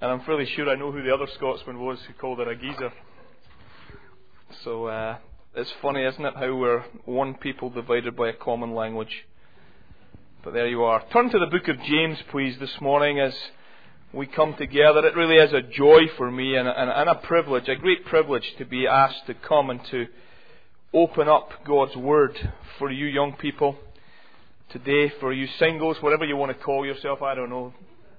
And I'm fairly sure I know who the other Scotsman was who called her a geezer. So it's funny, isn't it, how we're one people divided by a common language. But there you are. Turn to the book of James, please, this morning as we come together. It really is a joy for me and a privilege, a great privilege to be asked to come and to open up God's Word for you young people today, for you singles, whatever you want to call yourself. I don't know.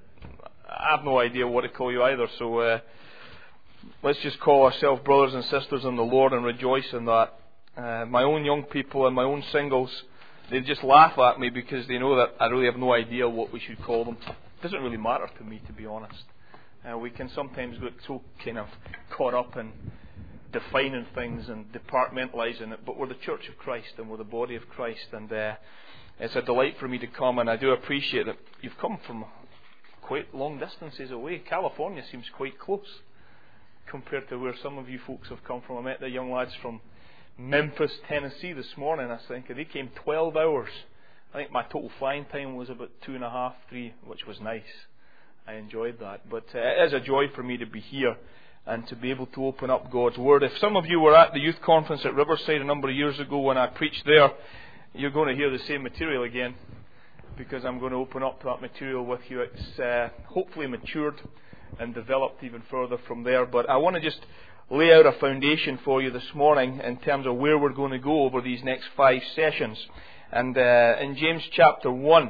I have no idea what to call you either, so let's just call ourselves brothers and sisters in the Lord and rejoice in that. My own young people and my own singles, they just laugh at me because they know that I really have no idea what we should call them. It doesn't really matter to me, to be honest. We can sometimes get so kind of caught up in defining things and departmentalising it, but we're the Church of Christ and we're the body of Christ, and it's a delight for me to come, and I do appreciate that you've come from quite long distances away. California seems quite close compared to where some of you folks have come from. I met the young lads from Memphis, Tennessee this morning. I think they came 12 hours. I think my total flying time was about 2.5, 3, which was nice. I enjoyed that. But it is a joy for me to be here and to be able to open up God's Word. If some of you were at the youth conference at Riverside a number of years ago when I preached there, you're going to hear the same material again, because I'm going to open up that material with you. It's hopefully matured and developed even further from there. But I want to just lay out a foundation for you this morning in terms of where we're going to go over these next 5 sessions. And in James chapter 1,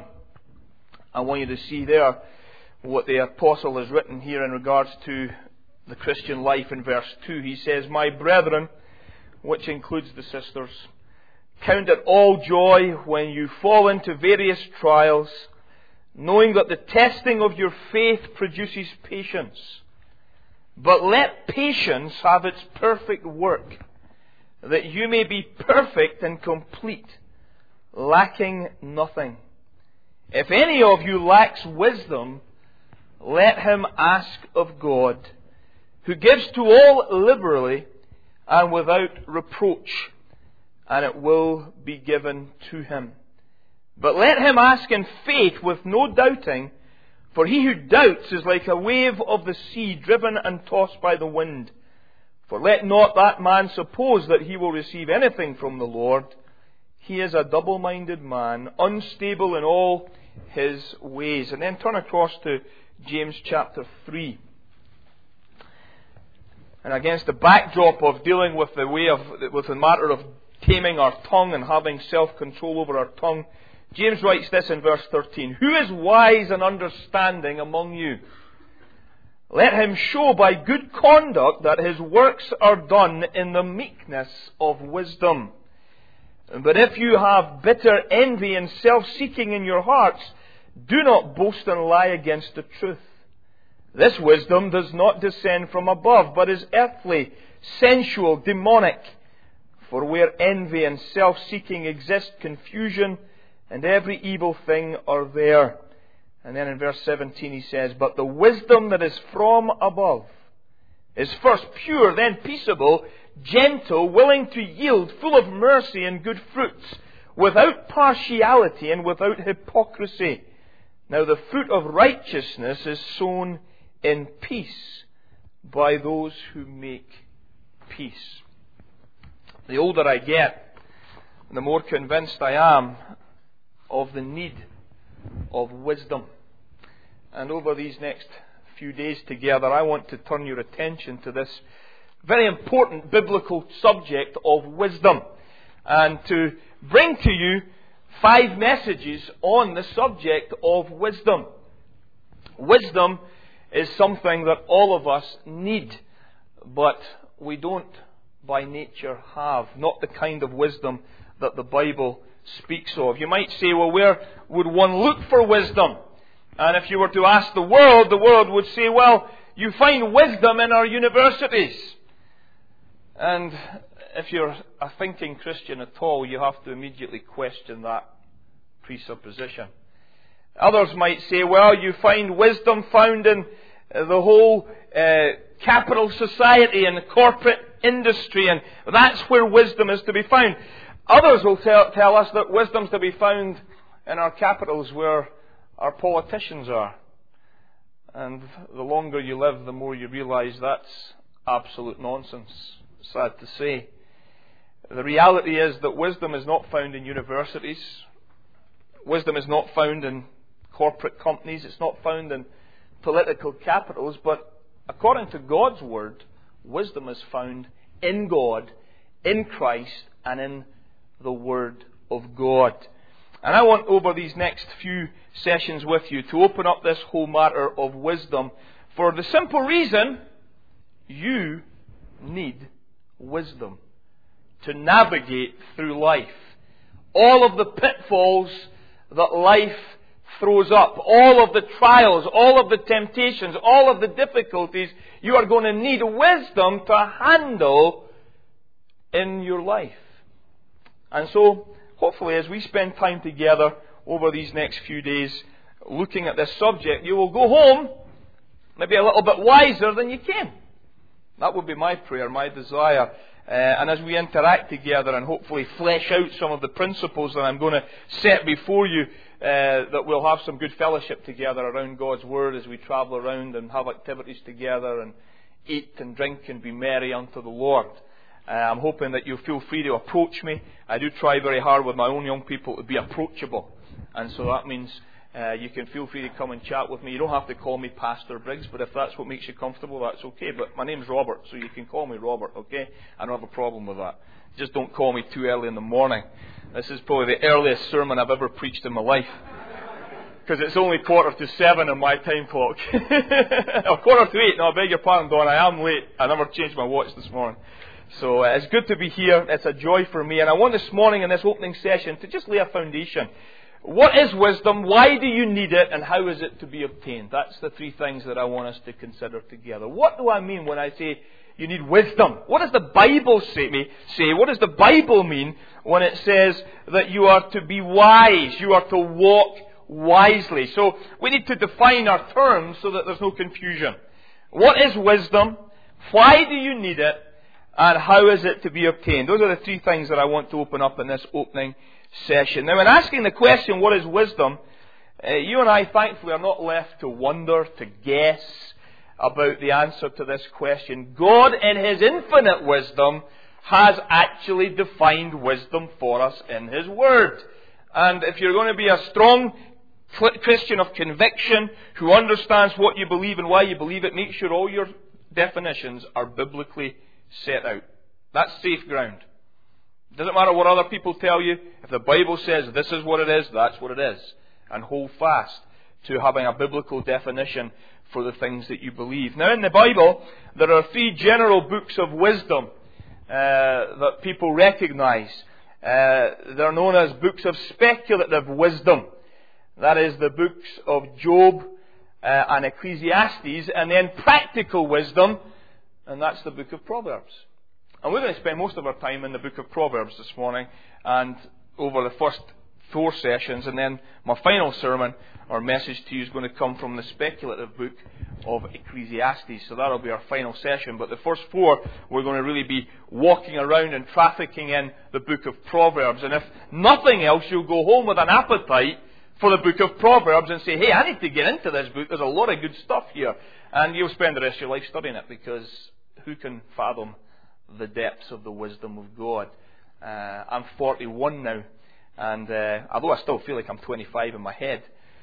I want you to see there what the apostle has written here in regards to the Christian life. In verse 2, he says, "My brethren," which includes the sisters, "count it all joy when you fall into various trials, knowing that the testing of your faith produces patience. But let patience have its perfect work, that you may be perfect and complete, lacking nothing. If any of you lacks wisdom, let him ask of God, who gives to all liberally and without reproach, and it will be given to him. But let him ask in faith with no doubting, for he who doubts is like a wave of the sea driven and tossed by the wind. For let not that man suppose that he will receive anything from the Lord. He is a double-minded man, unstable in all his ways." And then turn across to James chapter 3. And against the backdrop of dealing with the matter of taming our tongue and having self-control over our tongue, James writes this in verse 13, "Who is wise and understanding among you? Let him show by good conduct that his works are done in the meekness of wisdom. But if you have bitter envy and self-seeking in your hearts, do not boast and lie against the truth. This wisdom does not descend from above, but is earthly, sensual, demonic. For where envy and self-seeking exist, confusion and every evil thing are there." And then in verse 17 he says, "But the wisdom that is from above is first pure, then peaceable, gentle, willing to yield, full of mercy and good fruits, without partiality and without hypocrisy. Now the fruit of righteousness is sown in peace by those who make peace." The older I get, the more convinced I am of the need of wisdom. And over these next few days together, I want to turn your attention to this very important biblical subject of wisdom, and to bring to you 5 messages on the subject of wisdom. Wisdom is something that all of us need, but we don't by nature have. Not the kind of wisdom that the Bible speaks of. You might say, well, where would one look for wisdom? And if you were to ask the world would say, well, you find wisdom in our universities. And if you're a thinking Christian at all, you have to immediately question that presupposition. Others might say, well, you find wisdom found in the whole capital society and the corporate industry, and that's where wisdom is to be found. Others will tell us that wisdom's to be found in our capitals where our politicians are. And the longer you live, the more you realize that's absolute nonsense. Sad to say. The reality is that wisdom is not found in universities. Wisdom is not found in corporate companies. It's not found in political capitals. But according to God's Word, wisdom is found in God, in Christ, and in the Word of God. And I want over these next few sessions with you to open up this whole matter of wisdom for the simple reason you need wisdom to navigate through life. All of the pitfalls that life throws up, all of the trials, all of the temptations, all of the difficulties, you are going to need wisdom to handle in your life. And so, hopefully, as we spend time together over these next few days looking at this subject, you will go home maybe a little bit wiser than you came. That would be my prayer, my desire. And as we interact together and hopefully flesh out some of the principles that I'm going to set before you, that we'll have some good fellowship together around God's Word as we travel around and have activities together and eat and drink and be merry unto the Lord. I'm hoping that you'll feel free to approach me. I do try very hard with my own young people to be approachable. And so that means you can feel free to come and chat with me. You don't have to call me Pastor Briggs, but if that's what makes you comfortable, that's okay. But my name's Robert, so you can call me Robert, okay? I don't have a problem with that. Just don't call me too early in the morning. This is probably the earliest sermon I've ever preached in my life. Because it's only 6:45 on my time clock. Or 7:45. No, I beg your pardon, Don. I am late. I never changed my watch this morning. So it's good to be here. It's a joy for me. And I want this morning in this opening session to just lay a foundation. What is wisdom? Why do you need it? And how is it to be obtained? That's the three things that I want us to consider together. What do I mean when I say you need wisdom? What does the Bible say? What does the Bible mean when it says that you are to be wise? You are to walk wisely. So we need to define our terms so that there's no confusion. What is wisdom? Why do you need it? And how is it to be obtained? Those are the three things that I want to open up in this opening session. Now, in asking the question, what is wisdom? You and I, thankfully, are not left to wonder, to guess about the answer to this question. God, in His infinite wisdom, has actually defined wisdom for us in His Word. And if you're going to be a strong Christian of conviction, who understands what you believe and why you believe it, make sure all your definitions are biblically set out. That's safe ground. It doesn't matter what other people tell you. If the Bible says this is what it is, that's what it is. And hold fast to having a biblical definition for the things that you believe. Now, in the Bible, there are three general books of wisdom that people recognize. They're known as books of speculative wisdom. That is the books of Job and Ecclesiastes. And then practical wisdom, and that's the book of Proverbs. And we're going to spend most of our time in the book of Proverbs this morning and over the first 4 sessions. And then my final sermon or message to you is going to come from the speculative book of Ecclesiastes. So that'll be our final session. But the first 4, we're going to really be walking around and trafficking in the book of Proverbs. And if nothing else, you'll go home with an appetite for the book of Proverbs and say, hey, I need to get into this book. There's a lot of good stuff here. And you'll spend the rest of your life studying it, because who can fathom the depths of the wisdom of God? I'm 41 now, and although I still feel like I'm 25 in my head,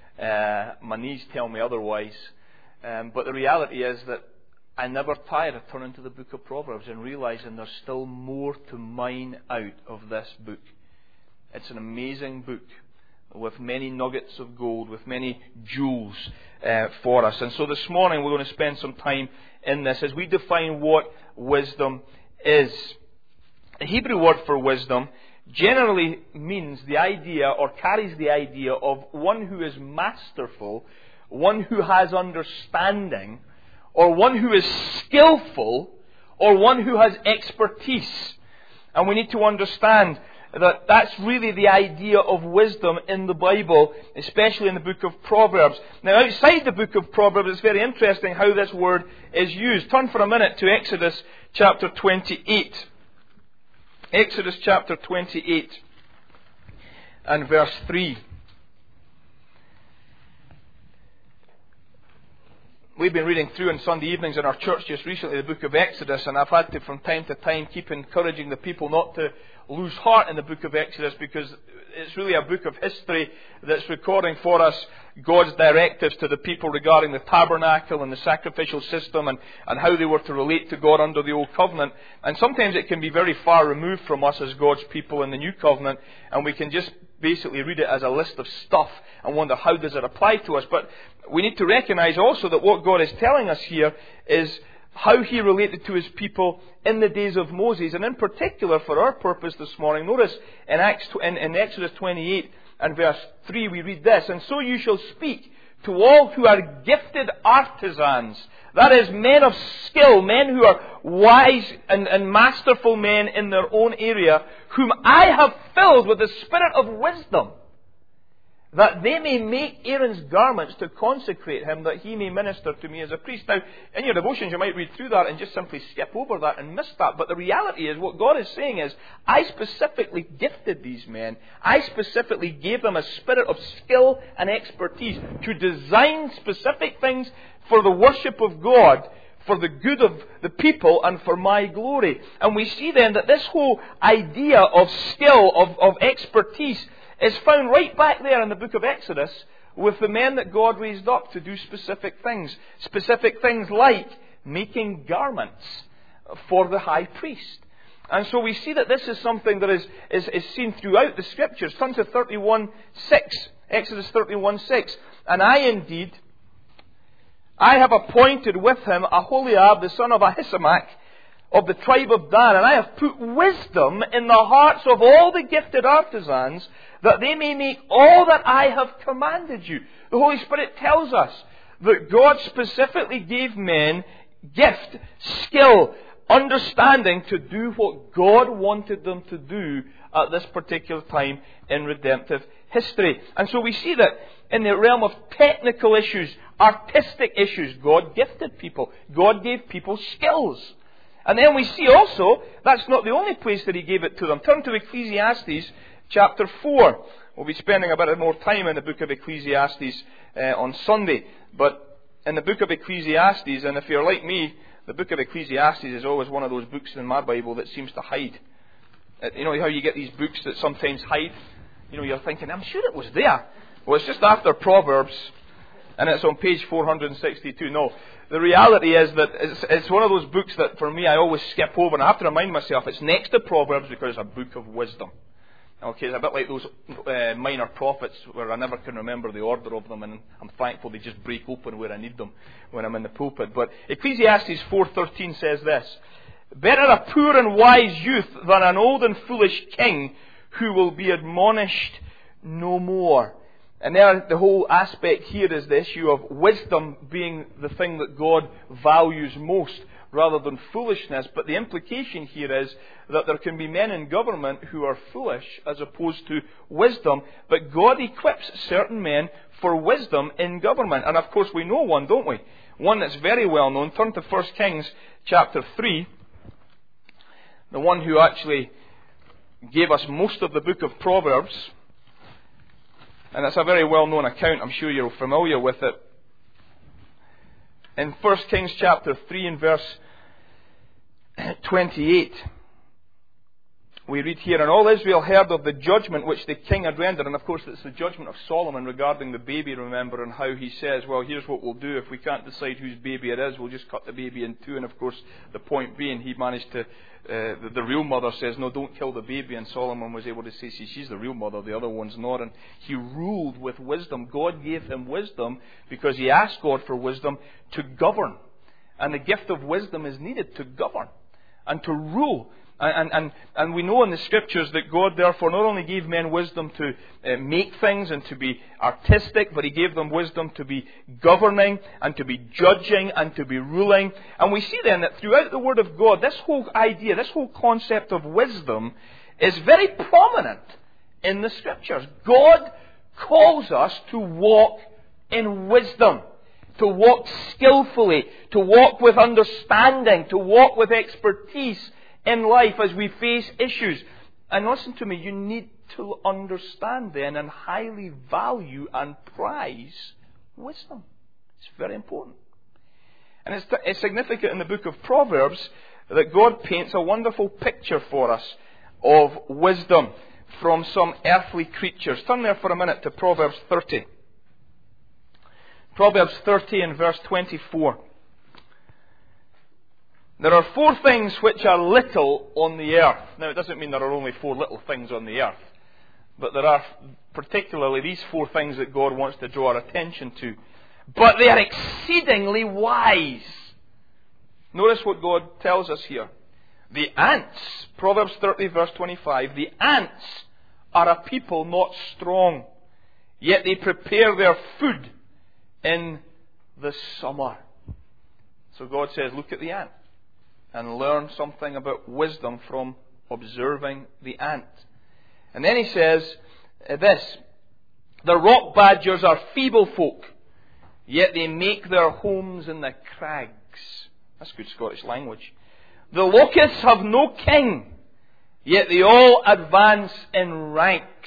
my knees tell me otherwise. But the reality is that I never tire of turning to the book of Proverbs and realizing there's still more to mine out of this book. It's an amazing book with many nuggets of gold, with many jewels for us. And so this morning we're going to spend some time in this as we define what wisdom is. The Hebrew word for wisdom generally means the idea, or carries the idea, of one who is masterful, one who has understanding, or one who is skillful, or one who has expertise. And we need to understand that that's really the idea of wisdom in the Bible, especially in the book of Proverbs. Now, outside the book of Proverbs, it's very interesting how this word is used. Turn for a minute to Exodus chapter 28. Exodus chapter 28 and verse 3. We've been reading through on Sunday evenings in our church just recently the book of Exodus, and I've had to from time to time keep encouraging the people not to lose heart in the book of Exodus, because it's really a book of history that's recording for us God's directives to the people regarding the tabernacle and the sacrificial system and how they were to relate to God under the Old Covenant. And sometimes it can be very far removed from us as God's people in the New Covenant, and we can just basically read it as a list of stuff and wonder how does it apply to us. But we need to recognize also that what God is telling us here is how He related to His people in the days of Moses. And in particular, for our purpose this morning, notice in Exodus 28 and verse 3 we read this: "And so you shall speak to all who are gifted artisans," that is, men of skill, men who are wise and masterful men in their own area, "whom I have filled with the spirit of wisdom, that they may make Aaron's garments to consecrate him, that he may minister to me as a priest." Now, in your devotions you might read through that and just simply skip over that and miss that. But the reality is, what God is saying is, I specifically gifted these men. I specifically gave them a spirit of skill and expertise to design specific things for the worship of God, for the good of the people, and for my glory. And we see then that this whole idea of skill, of expertise, is found right back there in the book of Exodus with the men that God raised up to do specific things. Specific things like making garments for the high priest. And so we see that this is something that is seen throughout the Scriptures. Turn to 31:6, Exodus 31:6. "And I have appointed with him Aholiab, the son of Ahisamach, of the tribe of Dan, and I have put wisdom in the hearts of all the gifted artisans, that they may make all that I have commanded you." The Holy Spirit tells us that God specifically gave men gift, skill, understanding to do what God wanted them to do at this particular time in redemptive history. And so we see that in the realm of technical issues, artistic issues, God gifted people. God gave people skills. And then we see also, that's not the only place that He gave it to them. Turn to Ecclesiastes chapter 4. We'll be spending a bit more time in the book of Ecclesiastes on Sunday. But in the book of Ecclesiastes, and if you're like me, the book of Ecclesiastes is always one of those books in my Bible that seems to hide. You know how you get these books that sometimes hide? You know, you're thinking, I'm sure it was there. Well, it's just after Proverbs, and it's on page 462. No, the reality is that it's one of those books that for me I always skip over, and I have to remind myself it's next to Proverbs because it's a book of wisdom. Okay, it's a bit like those minor prophets where I never can remember the order of them, and I'm thankful they just break open where I need them when I'm in the pulpit. But Ecclesiastes 4:13 says this: "Better a poor and wise youth than an old and foolish king who will be admonished no more." And there, the whole aspect here is the issue of wisdom being the thing that God values most rather than foolishness. But the implication here is that there can be men in government who are foolish as opposed to wisdom. But God equips certain men for wisdom in government. And of course we know one, don't we? One that's very well known. Turn to 1 Kings chapter 3. The one who actually gave us most of the book of Proverbs. And it's a very well-known account. I'm sure you're familiar with it. In 1 Kings chapter 3 and verse 28, we read here, "And all Israel heard of the judgment which the king had rendered." And of course it's the judgment of Solomon regarding the baby, remember, and how he says, well, here's what we'll do. If we can't decide whose baby it is, we'll just cut the baby in two. And of course the point being, he managed to, the real mother says, no, don't kill the baby. And Solomon was able to say, see, she's the real mother, the other one's not. And he ruled with wisdom. God gave him wisdom because he asked God for wisdom to govern. And the gift of wisdom is needed to govern and to rule. And we know in the Scriptures that God therefore not only gave men wisdom to make things and to be artistic, but He gave them wisdom to be governing and to be judging and to be ruling. And we see then that throughout the Word of God, this whole idea, this whole concept of wisdom is very prominent in the Scriptures. God calls us to walk in wisdom, to walk skillfully, to walk with understanding, to walk with expertise in life as we face issues. And listen to me, you need to understand then and highly value and prize wisdom. It's very important. And it's significant in the book of Proverbs that God paints a wonderful picture for us of wisdom from some earthly creatures. Turn there for a minute to Proverbs 30. Proverbs 30 and verse 24. There are 4 things which are little on the earth. Now, it doesn't mean there are only 4 little things on the earth. But there are particularly these 4 things that God wants to draw our attention to. But they are exceedingly wise. Notice what God tells us here. The ants, Proverbs 30 verse 25, the ants are a people not strong, yet they prepare their food in the summer. So God says, look at the ant and learn something about wisdom from observing the ant. And then he says this, the rock badgers are feeble folk, yet they make their homes in the crags. That's good Scottish language. The locusts have no king, yet they all advance in ranks.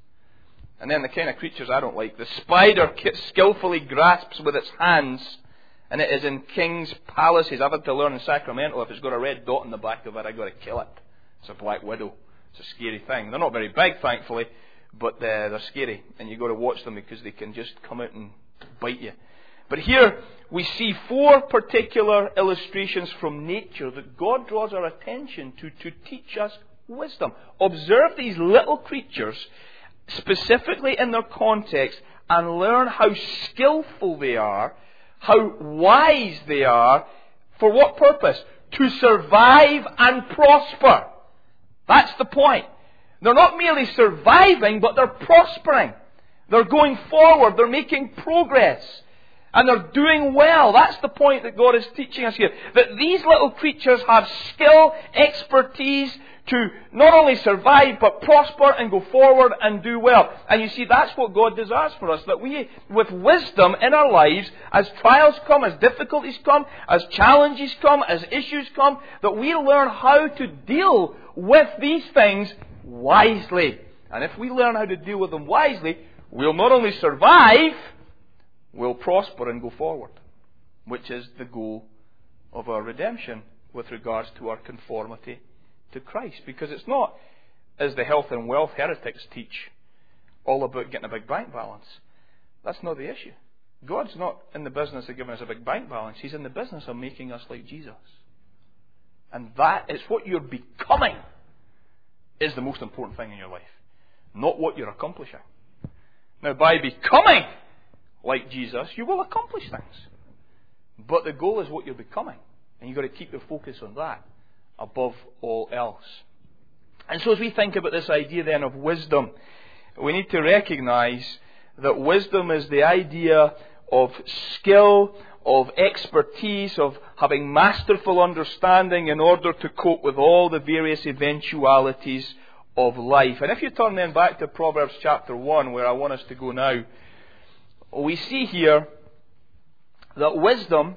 And then the kind of creatures I don't like. The spider skillfully grasps with its hands, and it is in kings' palaces. I've had to learn in Sacramento, if it's got a red dot in the back of it, I've got to kill it. It's a black widow. It's a scary thing. They're not very big, thankfully, but they're scary. And you've got to watch them because they can just come out and bite you. But here we see 4 particular illustrations from nature that God draws our attention to teach us wisdom. Observe these little creatures, specifically in their context, and learn how skillful they are, how wise they are. For what purpose? To survive and prosper. That's the point. They're not merely surviving, but they're prospering. They're going forward. They're making progress. And they're doing well. That's the point that God is teaching us here. That these little creatures have skill, expertise to not only survive, but prosper and go forward and do well. And you see, that's what God desires for us. That we, with wisdom in our lives, as trials come, as difficulties come, as challenges come, as issues come, that we learn how to deal with these things wisely. And if we learn how to deal with them wisely, we'll not only survive, we'll prosper and go forward, which is the goal of our redemption with regards to our conformity to Christ. Because it's not, as the health and wealth heretics teach, all about getting a big bank balance. That's not the issue. God's not in the business of giving us a big bank balance. He's in the business of making us like Jesus. And that is what you're becoming is the most important thing in your life, not what you're accomplishing. Now, by becoming like Jesus, you will accomplish things. But the goal is what you're becoming. And you've got to keep your focus on that above all else. And so as we think about this idea then of wisdom, we need to recognize that wisdom is the idea of skill, of expertise, of having masterful understanding in order to cope with all the various eventualities of life. And if you turn then back to Proverbs chapter 1, where I want us to go now, we see here that wisdom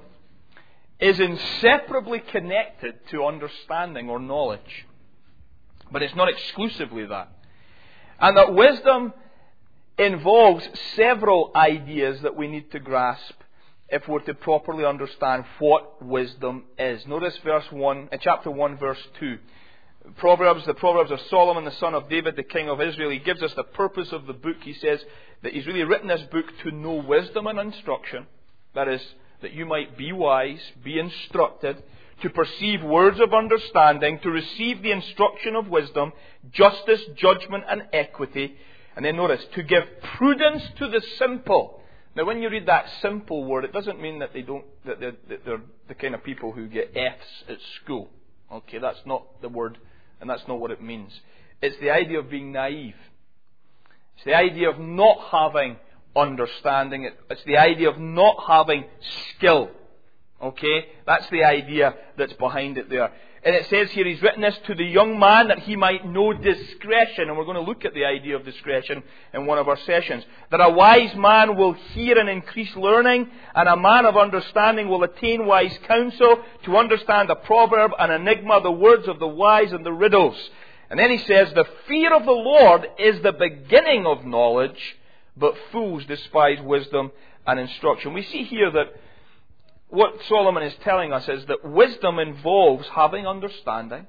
is inseparably connected to understanding or knowledge. But it's not exclusively that. And that wisdom involves several ideas that we need to grasp if we're to properly understand what wisdom is. Notice chapter 1, verse 2. the Proverbs of Solomon, the son of David, the king of Israel. He gives us the purpose of the book. He says that he's really written this book to know wisdom and instruction. That is, that you might be wise, be instructed, to perceive words of understanding, to receive the instruction of wisdom, justice, judgment, and equity. And then notice, to give prudence to the simple. Now, when you read that simple word, it doesn't mean that they're the kind of people who get F's at school. Okay, that's not the word, and that's not what it means. It's the idea of being naive. It's the idea of not having understanding. It's the idea of not having skill. Okay, that's the idea that's behind it there. And it says here, he's written this to the young man that he might know discretion. And we're going to look at the idea of discretion in one of our sessions. That a wise man will hear and increase learning, and a man of understanding will attain wise counsel, to understand a proverb, an enigma, the words of the wise, and the riddles. And then he says, the fear of the Lord is the beginning of knowledge, but fools despise wisdom and instruction. We see here that what Solomon is telling us is that wisdom involves having understanding,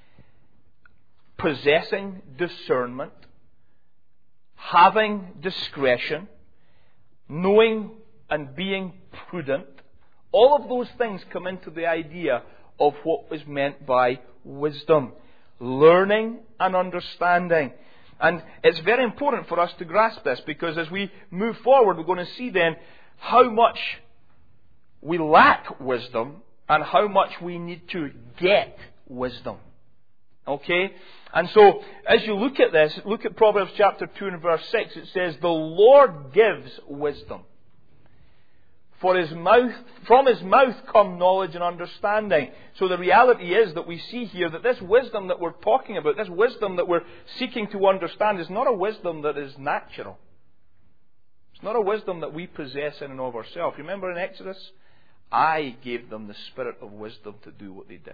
possessing discernment, having discretion, knowing and being prudent. All of those things come into the idea of what is meant by wisdom. Learning and understanding. And it's very important for us to grasp this, because as we move forward, we're going to see then how much we lack wisdom and how much we need to get wisdom. Okay? And so, as you look at this, look at Proverbs chapter 2 and verse 6. It says, "The Lord gives wisdom. From his mouth come knowledge and understanding." So the reality is that we see here that this wisdom that we're talking about, this wisdom that we're seeking to understand, is not a wisdom that is natural. It's not a wisdom that we possess in and of ourselves. Remember in Exodus? I gave them the spirit of wisdom to do what they did.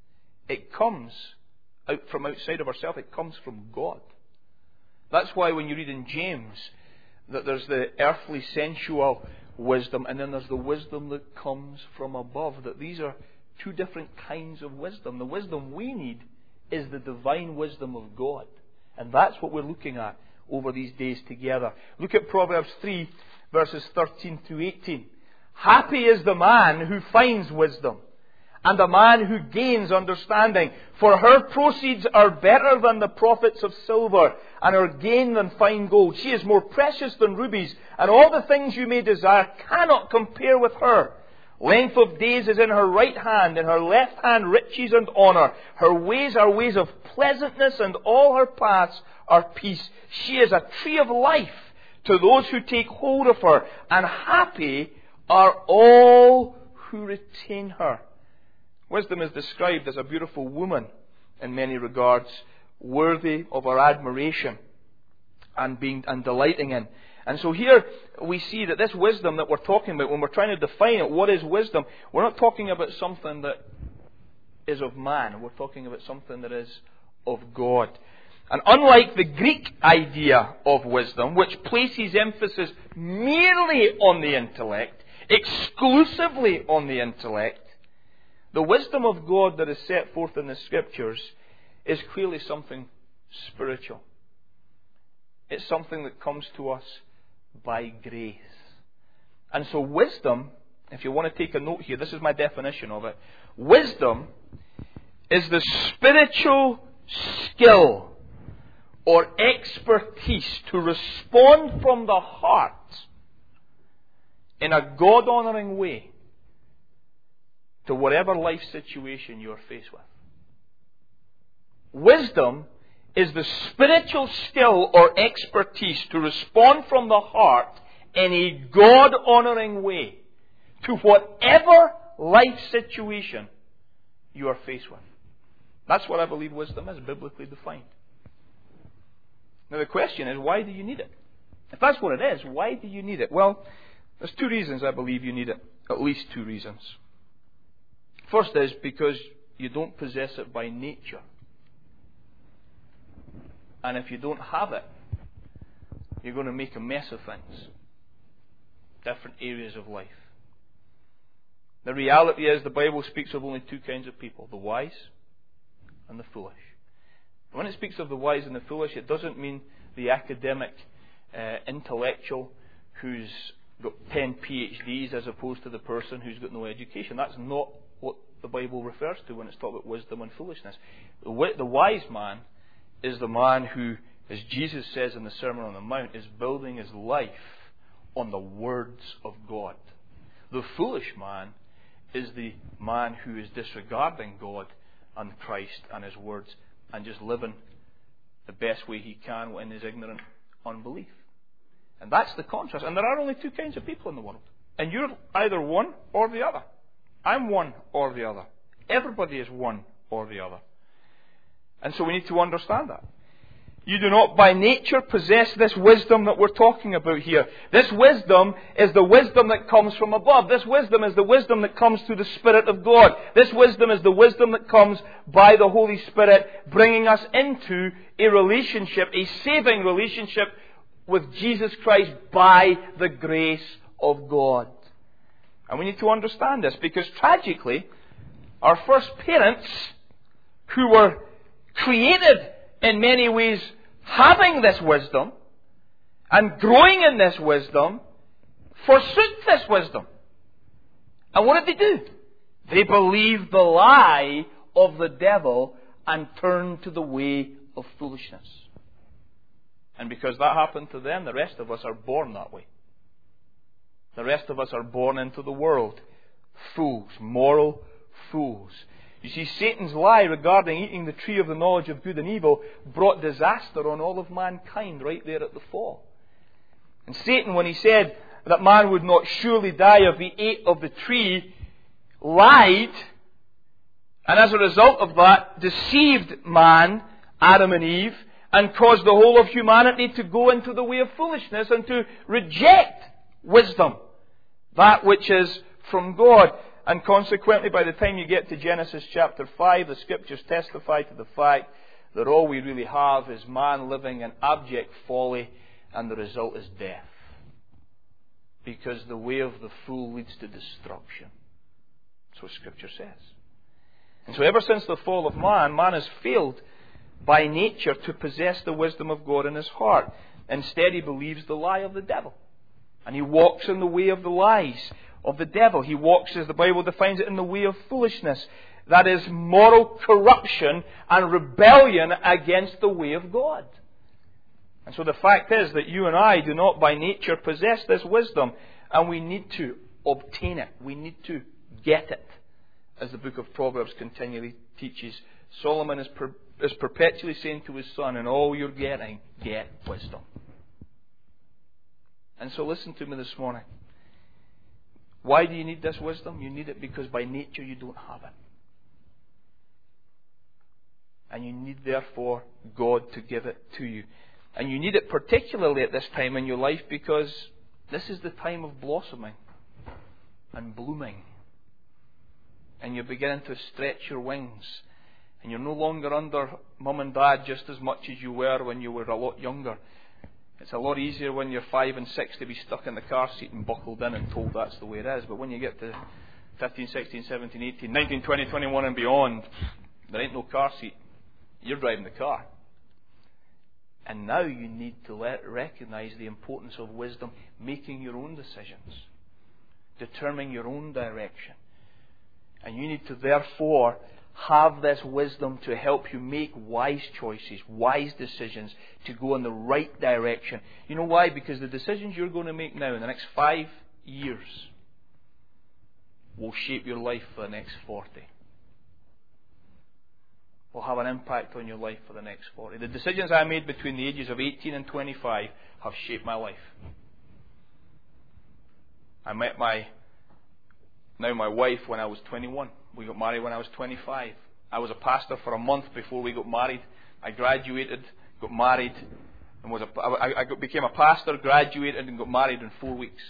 It comes out from outside of ourselves. It comes from God. That's why when you read in James that there's the earthly, sensual wisdom, and then there's the wisdom that comes from above. That these are two different kinds of wisdom. The wisdom we need is the divine wisdom of God. And that's what we're looking at over these days together. Look at Proverbs 3, verses 13 through 18. "Happy is the man who finds wisdom, and the man who gains understanding. For her proceeds are better than the profits of silver, and her gain than fine gold. She is more precious than rubies, and all the things you may desire cannot compare with her. Length of days is in her right hand, in her left hand riches and honour. Her ways are ways of pleasantness, and all her paths are peace. She is a tree of life to those who take hold of her, and happy are all who retain her." Wisdom is described as a beautiful woman in many regards, worthy of our admiration and delighting in. And so here we see that this wisdom that we're talking about, when we're trying to define it, what is wisdom? We're not talking about something that is of man. We're talking about something that is of God. And unlike the Greek idea of wisdom, which places emphasis merely on the intellect, exclusively on the intellect, the wisdom of God that is set forth in the Scriptures is clearly something spiritual. It's something that comes to us by grace. And so wisdom, if you want to take a note here, this is my definition of it. Wisdom is the spiritual skill or expertise to respond from the heart in a God-honouring way to whatever life situation you are faced with. Wisdom is the spiritual skill or expertise to respond from the heart in a God-honouring way to whatever life situation you are faced with. That's what I believe wisdom is, biblically defined. Now the question is, why do you need it? If that's what it is, why do you need it? Well, there's two reasons I believe you need it. At least two reasons. First is because you don't possess it by nature. And if you don't have it, you're going to make a mess of things. Different areas of life. The reality is the Bible speaks of only two kinds of people, the wise and the foolish. When it speaks of the wise and the foolish, it doesn't mean the academic intellectual who's got 10 PhDs as opposed to the person who's got no education. That's not what the Bible refers to when it's talking about wisdom and foolishness. The wise man is the man who, as Jesus says in the Sermon on the Mount, is building his life on the words of God. The foolish man is the man who is disregarding God and Christ and his words and just living the best way he can in his ignorant unbelief. And that's the contrast. And there are only two kinds of people in the world. And you're either one or the other. I'm one or the other. Everybody is one or the other. And so we need to understand that. You do not by nature possess this wisdom that we're talking about here. This wisdom is the wisdom that comes from above. This wisdom is the wisdom that comes through the Spirit of God. This wisdom is the wisdom that comes by the Holy Spirit, bringing us into a relationship, a saving relationship with Jesus Christ by the grace of God. And we need to understand this, because tragically, our first parents, who were created in many ways having this wisdom and growing in this wisdom, forsook this wisdom. And what did they do? They believed the lie of the devil and turned to the way of foolishness. And because that happened to them, the rest of us are born that way. The rest of us are born into the world fools, moral fools. You see, Satan's lie regarding eating the tree of the knowledge of good and evil brought disaster on all of mankind right there at the fall. And Satan, when he said that man would not surely die if he ate of the tree, lied, and as a result of that, deceived man, Adam and Eve, and caused the whole of humanity to go into the way of foolishness and to reject wisdom, that which is from God. And consequently, by the time you get to Genesis chapter 5, the Scriptures testify to the fact that all we really have is man living in abject folly, and the result is death. Because the way of the fool leads to destruction. That's what Scripture says. And so ever since the fall of man, man has failed by nature to possess the wisdom of God in his heart. Instead, he believes the lie of the devil. And he walks in the way of the lies of the devil. He walks, as the Bible defines it, in the way of foolishness. That is moral corruption and rebellion against the way of God. And so the fact is that you and I do not by nature possess this wisdom, and we need to obtain it. We need to get it. As the book of Proverbs continually teaches, Solomon is perpetually saying to his son, in all you're getting, get wisdom. And so listen to me this morning. Why do you need this wisdom? You need it because by nature you don't have it. And you need, therefore, God to give it to you. And you need it particularly at this time in your life because this is the time of blossoming and blooming. And you're beginning to stretch your wings. And you're no longer under mum and dad just as much as you were when you were a lot younger. It's a lot easier when you're 5 and 6 to be stuck in the car seat and buckled in and told that's the way it is. But when you get to 15, 16, 17, 18, 19, 20, 21 and beyond, there ain't no car seat. You're driving the car. And now you need to recognize the importance of wisdom, making your own decisions, determining your own direction. And you need to therefore have this wisdom to help you make wise choices, wise decisions, to go in the right direction. You know why? Because the decisions you're going to make now in the next 5 years will shape your life for the next 40. Will have an impact on your life for the next 40. The decisions I made between the ages of 18 and 25 have shaped my life. I met my wife when I was 21. We got married when I was 25. I was a pastor for a month before we got married. I graduated, got married, and became a pastor, graduated, and got married in 4 weeks.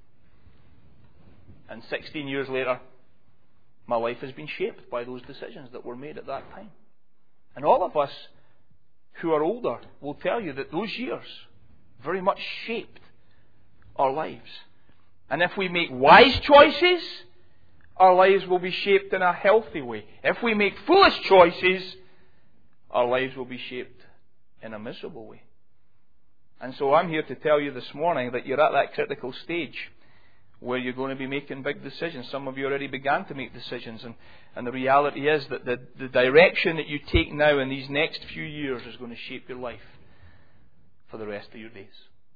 And 16 years later, my life has been shaped by those decisions that were made at that time. And all of us who are older will tell you that those years very much shaped our lives. And if we make wise choices, our lives will be shaped in a healthy way. If we make foolish choices, our lives will be shaped in a miserable way. And so I'm here to tell you this morning that you're at that critical stage where you're going to be making big decisions. Some of you already began to make decisions, and the reality is that the direction that you take now in these next few years is going to shape your life for the rest of your days.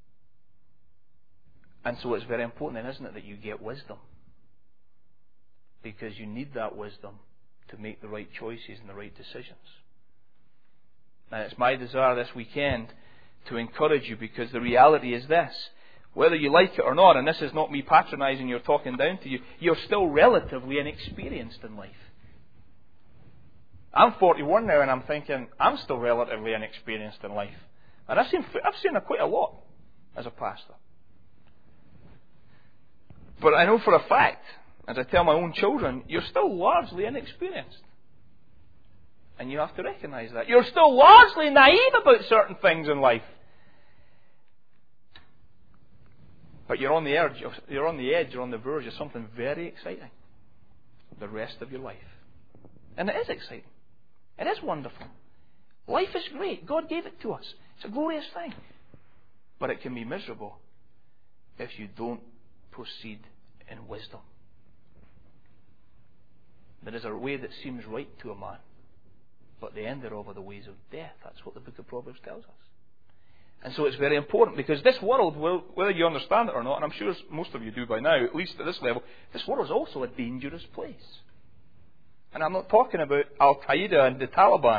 And so it's very important then, isn't it, that you get wisdom. Because you need that wisdom to make the right choices and the right decisions. And it's my desire this weekend to encourage you, because the reality is this. Whether you like it or not, and this is not me patronizing you or talking down to you, you're still relatively inexperienced in life. I'm 41 now and I'm thinking, I'm still relatively inexperienced in life. And I've seen quite a lot as a pastor. But I know for a fact, as I tell my own children, you're still largely inexperienced. And you have to recognize that. You're still largely naive about certain things in life. But you're on the edge, you're on the verge of something very exciting. The rest of your life. And it is exciting. It is wonderful. Life is great. God gave it to us. It's a glorious thing. But it can be miserable if you don't proceed in wisdom. There is a way that seems right to a man, but the end thereof are the ways of death. That's what the book of Proverbs tells us. And so it's very important, because this world, whether you understand it or not, and I'm sure most of you do by now, at least at this level, this world is also a dangerous place. And I'm not talking about Al-Qaeda and the Taliban,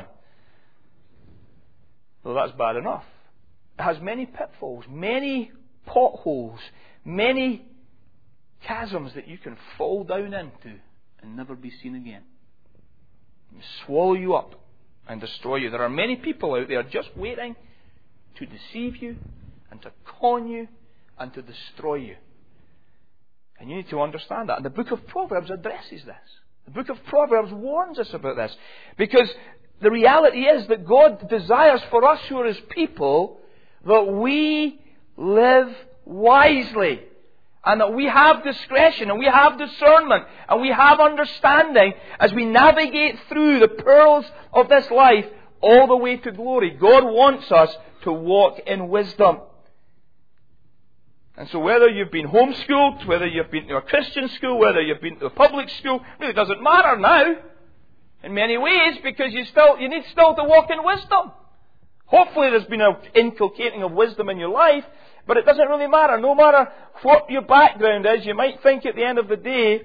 though that's bad enough. It has many pitfalls, many potholes, many chasms that you can fall down into and never be seen again. And swallow you up and destroy you. There are many people out there just waiting to deceive you and to con you and to destroy you. And you need to understand that. And the book of Proverbs addresses this. The book of Proverbs warns us about this. Because the reality is that God desires for us who are His people that we live wisely. And that we have discretion and we have discernment and we have understanding as we navigate through the pearls of this life all the way to glory. God wants us to walk in wisdom. And so whether you've been homeschooled, whether you've been to a Christian school, whether you've been to a public school, really doesn't matter now in many ways, because you need still to walk in wisdom. Hopefully there's been an inculcating of wisdom in your life, but it doesn't really matter. No matter what your background is, you might think at the end of the day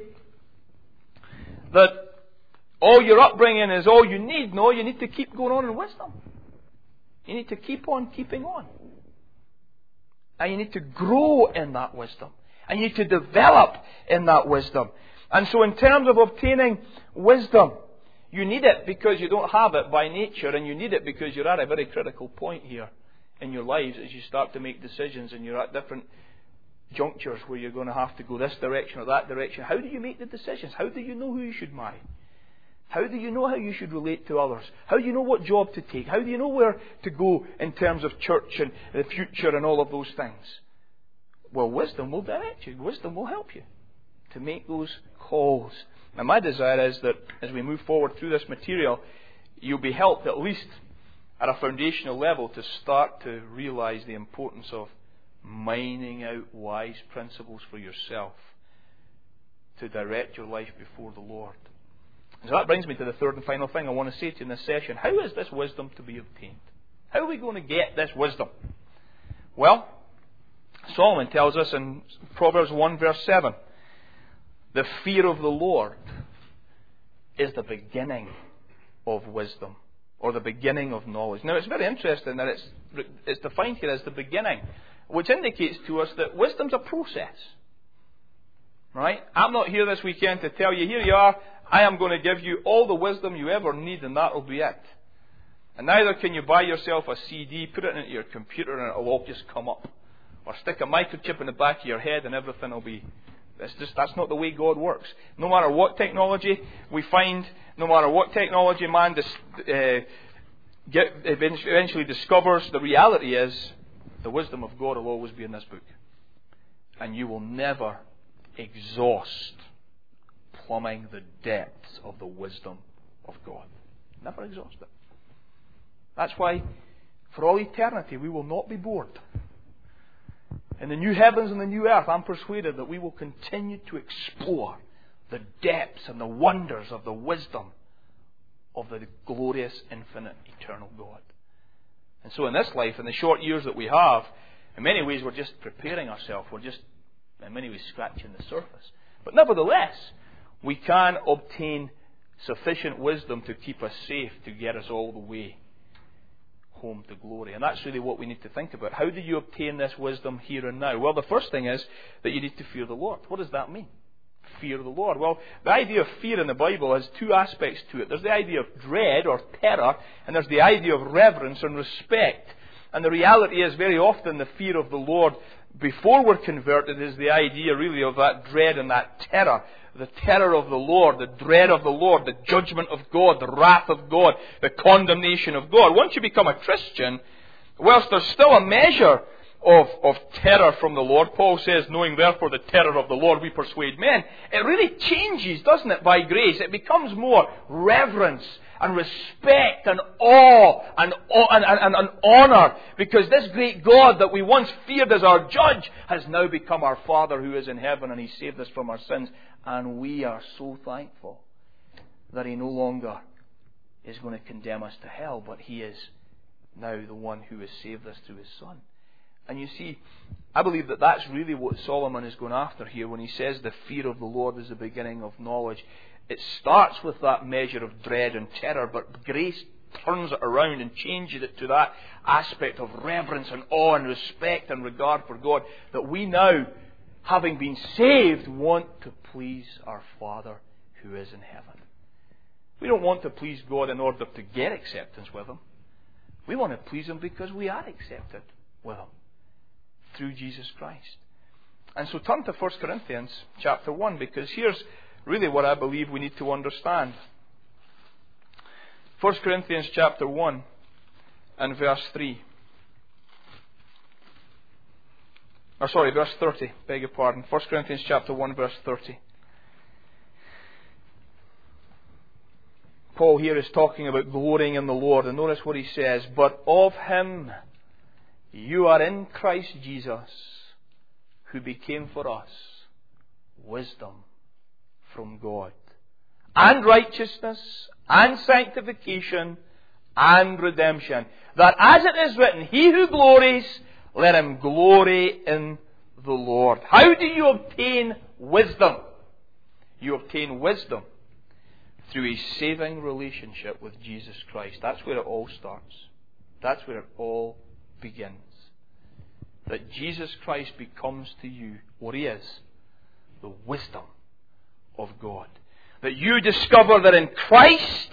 that all your upbringing is all you need. No, you need to keep going on in wisdom. You need to keep on keeping on. And you need to grow in that wisdom. And you need to develop in that wisdom. And so in terms of obtaining wisdom, you need it because you don't have it by nature, and you need it because you're at a very critical point here in your lives as you start to make decisions and you're at different junctures where you're going to have to go this direction or that direction. How do you make the decisions? How do you know who you should marry? How do you know how you should relate to others? How do you know what job to take? How do you know where to go in terms of church and the future and all of those things? Well, wisdom will direct you. Wisdom will help you to make those calls. And my desire is that as we move forward through this material, you'll be helped at least at a foundational level to start to realize the importance of mining out wise principles for yourself to direct your life before the Lord. And so that brings me to the third and final thing I want to say to you in this session. How is this wisdom to be obtained? How are we going to get this wisdom? Well, Solomon tells us in Proverbs 1 verse 7, the fear of the Lord is the beginning of wisdom, or the beginning of knowledge. Now, it's very interesting that it's defined here as the beginning, which indicates to us that wisdom's a process. Right? I'm not here this weekend to tell you, here you are, I am going to give you all the wisdom you ever need, and that'll be it. And neither can you buy yourself a CD, put it into your computer, and it'll all just come up. Or stick a microchip in the back of your head and everything will be... That's not the way God works. No matter what technology we find, no matter what technology man eventually discovers, the reality is the wisdom of God will always be in this book. And you will never exhaust plumbing the depths of the wisdom of God. Never exhaust it. That's why for all eternity we will not be bored. In the new heavens and the new earth, I'm persuaded that we will continue to explore the depths and the wonders of the wisdom of the glorious, infinite, eternal God. And so in this life, in the short years that we have, in many ways we're just preparing ourselves. We're just, in many ways, scratching the surface. But nevertheless, we can obtain sufficient wisdom to keep us safe, to get us all the way home to glory. And that's really what we need to think about. How do you obtain this wisdom here and now? Well, the first thing is that you need to fear the Lord. What does that mean? Fear the Lord. Well, the idea of fear in the Bible has two aspects to it. There's the idea of dread or terror, and there's the idea of reverence and respect. And the reality is very often the fear of the Lord before we're converted is the idea really of that dread and that terror. The terror of the Lord, the dread of the Lord, the judgment of God, the wrath of God, the condemnation of God. Once you become a Christian, whilst there's still a measure of terror from the Lord. Paul says, knowing therefore the terror of the Lord, we persuade men. It really changes, doesn't it, by grace? It becomes more reverence and respect and awe and honor, because this great God that we once feared as our judge has now become our Father who is in heaven, and He saved us from our sins. And we are so thankful that He no longer is going to condemn us to hell, but He is now the one who has saved us through His Son. And you see, I believe that that's really what Solomon is going after here when he says the fear of the Lord is the beginning of knowledge. It starts with that measure of dread and terror, but grace turns it around and changes it to that aspect of reverence and awe and respect and regard for God, that we now, having been saved, want to please our Father who is in heaven. We don't want to please God in order to get acceptance with Him. We want to please Him because we are accepted with Him through Jesus Christ. And so turn to 1 Corinthians chapter 1, because here's really what I believe we need to understand. 1 Corinthians chapter 1 and verse 3. Verse 30. Beg your pardon. 1 Corinthians chapter 1 verse 30. Paul here is talking about glorying in the Lord. And notice what he says. But of Him you are in Christ Jesus, who became for us wisdom from God, and righteousness, and sanctification, and redemption. That as it is written, He who glories, let him glory in the Lord. How do you obtain wisdom? You obtain wisdom through a saving relationship with Jesus Christ. That's where it all starts. That's where it all begins. That Jesus Christ becomes to you what He is, the wisdom of God. That you discover that in Christ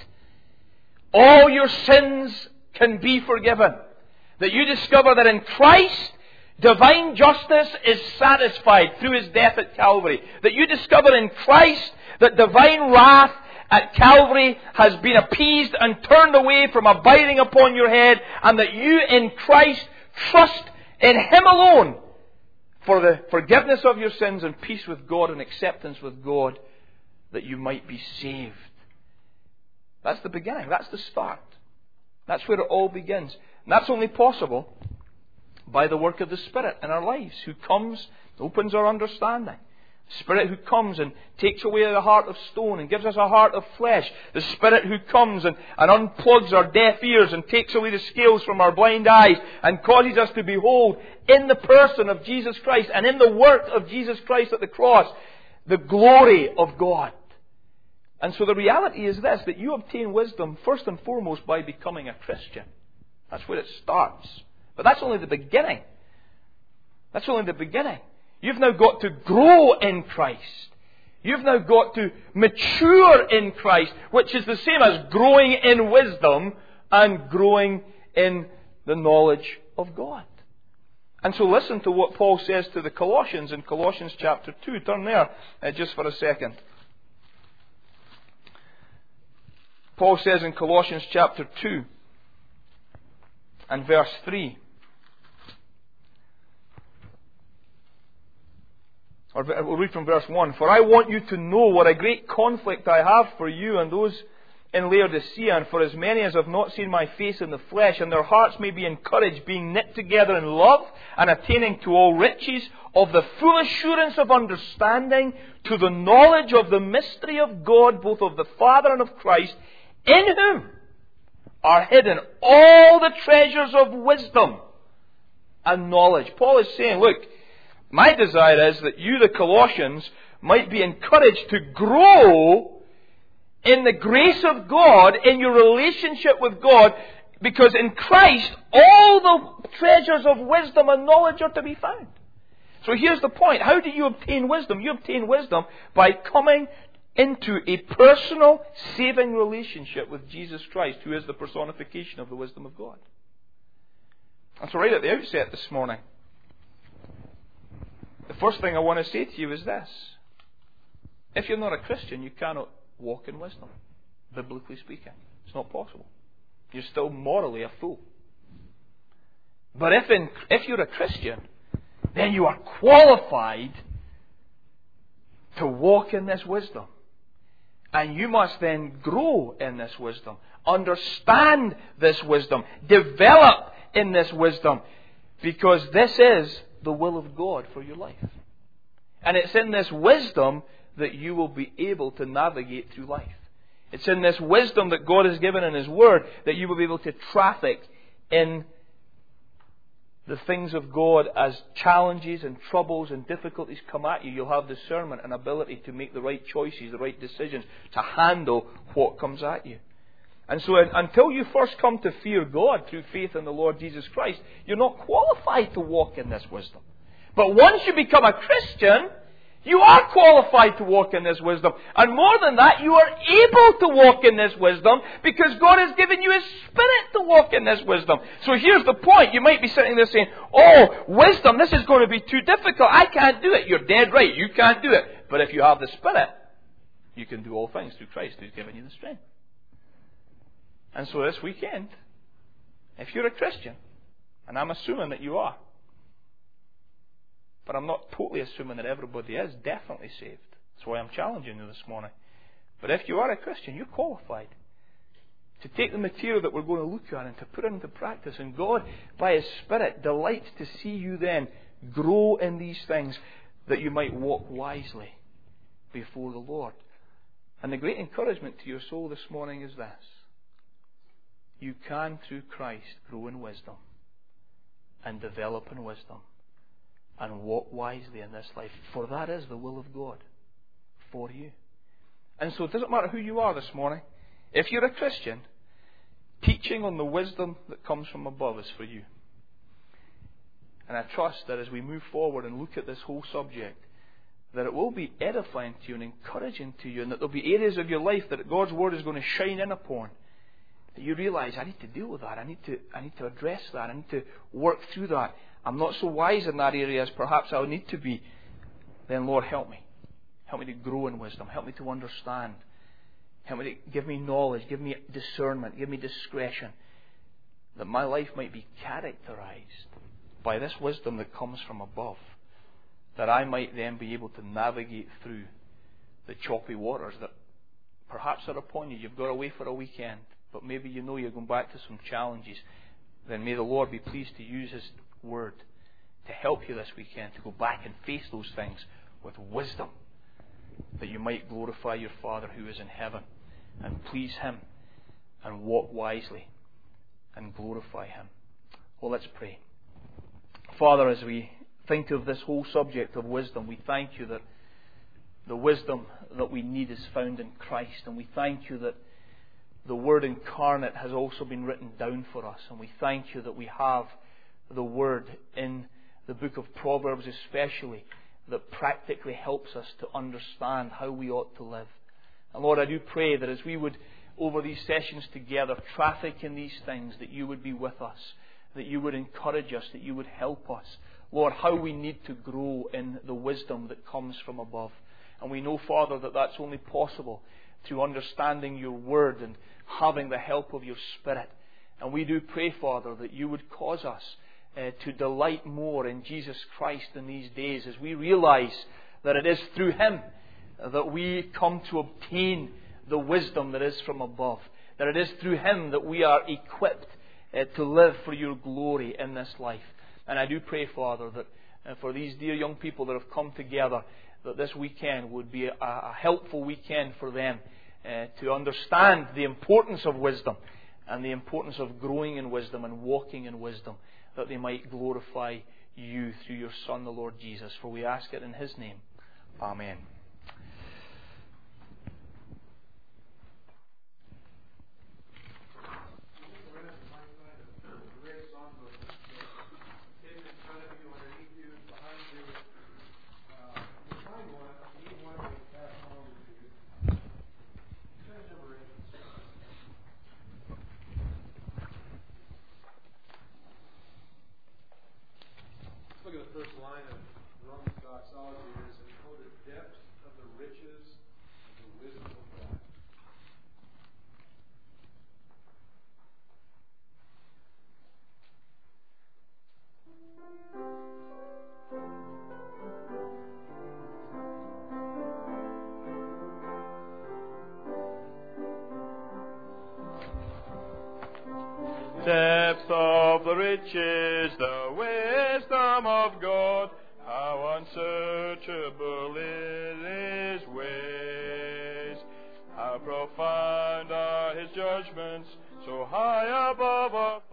all your sins can be forgiven. That you discover that in Christ divine justice is satisfied through His death at Calvary. That you discover in Christ that divine wrath at Calvary has been appeased and turned away from abiding upon your head, and that you in Christ trust in Him alone for the forgiveness of your sins and peace with God and acceptance with God, that you might be saved. That's the beginning. That's the start. That's where it all begins. And that's only possible by the work of the Spirit in our lives, who comes, opens our understanding. Spirit who comes and takes away the heart of stone and gives us a heart of flesh. The Spirit who comes and unplugs our deaf ears and takes away the scales from our blind eyes and causes us to behold in the person of Jesus Christ and in the work of Jesus Christ at the cross the glory of God. And so the reality is this, that you obtain wisdom first and foremost by becoming a Christian. That's where it starts. But that's only the beginning. That's only the beginning. You've now got to grow in Christ. You've now got to mature in Christ, which is the same as growing in wisdom and growing in the knowledge of God. And so listen to what Paul says to the Colossians in Colossians chapter 2. Turn there just for a second. Paul says in Colossians chapter 2 and verse 3. Or we'll read from verse 1. For I want you to know what a great conflict I have for you and those in Laodicea, and for as many as have not seen my face in the flesh, and their hearts may be encouraged, being knit together in love, and attaining to all riches of the full assurance of understanding, to the knowledge of the mystery of God, both of the Father and of Christ, in whom are hidden all the treasures of wisdom and knowledge. Paul is saying, look, my desire is that you, the Colossians, might be encouraged to grow in the grace of God, in your relationship with God, because in Christ all the treasures of wisdom and knowledge are to be found. So here's the point. How do you obtain wisdom? You obtain wisdom by coming into a personal, saving relationship with Jesus Christ, who is the personification of the wisdom of God. And so right at the outset this morning, the first thing I want to say to you is this. If you're not a Christian, you cannot walk in wisdom, biblically speaking. It's not possible. You're still morally a fool. But if you're a Christian, then you are qualified to walk in this wisdom. And you must then grow in this wisdom, understand this wisdom, develop in this wisdom, because this is the will of God for your life. And it's in this wisdom that you will be able to navigate through life. It's in this wisdom that God has given in His Word that you will be able to traffic in the things of God as challenges and troubles and difficulties come at you. You'll have discernment and ability to make the right choices, the right decisions, to handle what comes at you. And so until you first come to fear God through faith in the Lord Jesus Christ, you're not qualified to walk in this wisdom. But once you become a Christian, you are qualified to walk in this wisdom. And more than that, you are able to walk in this wisdom because God has given you His Spirit to walk in this wisdom. So here's the point. You might be sitting there saying, oh, wisdom, this is going to be too difficult. I can't do it. You're dead right. You can't do it. But if you have the Spirit, you can do all things through Christ who's given you the strength. And so this weekend, if you're a Christian, and I'm assuming that you are, but I'm not totally assuming that everybody is definitely saved. That's why I'm challenging you this morning. But if you are a Christian, you're qualified to take the material that we're going to look at and to put it into practice. And God, by His Spirit, delights to see you then grow in these things that you might walk wisely before the Lord. And the great encouragement to your soul this morning is this. You can, through Christ, grow in wisdom and develop in wisdom and walk wisely in this life. For that is the will of God for you. And so it doesn't matter who you are this morning. If you're a Christian, teaching on the wisdom that comes from above is for you. And I trust that as we move forward and look at this whole subject, that it will be edifying to you and encouraging to you, and that there'll be areas of your life that God's Word is going to shine in upon. That you realize, I need to deal with that. I need to address that. I need to work through that. I'm not so wise in that area as perhaps I need to be. Then, Lord, help me. Help me to grow in wisdom. Help me to understand. Help me to give me knowledge. Give me discernment. Give me discretion. That my life might be characterized by this wisdom that comes from above. That I might then be able to navigate through the choppy waters that perhaps are upon you. You've got away for a weekend, but maybe you know you're going back to some challenges. Then may the Lord be pleased to use His Word to help you this weekend to go back and face those things with wisdom, that you might glorify your Father who is in heaven and please Him and walk wisely and glorify Him. Well, let's pray. Father, as we think of this whole subject of wisdom, we thank You that the wisdom that we need is found in Christ, and we thank You that the Word incarnate has also been written down for us, and we thank You that we have the Word in the book of Proverbs especially that practically helps us to understand how we ought to live. And Lord, I do pray that as we would, over these sessions together, traffic in these things, that You would be with us, that You would encourage us, that You would help us. Lord, how we need to grow in the wisdom that comes from above. And we know, Father, that that's only possible through understanding Your Word and having the help of Your Spirit. And we do pray, Father, that You would cause us to delight more in Jesus Christ in these days as we realize that it is through Him that we come to obtain the wisdom that is from above. That it is through Him that we are equipped to live for Your glory in this life. And I do pray, Father, that for these dear young people that have come together, that this weekend would be a helpful weekend for them to understand the importance of wisdom and the importance of growing in wisdom and walking in wisdom, that they might glorify You through Your Son, the Lord Jesus. For we ask it in His name. Amen. Look at the first line of Romans doxology. It is encoded depth depth of the riches, the wisdom of God, how unsearchable in His ways. How profound are His judgments, so high above our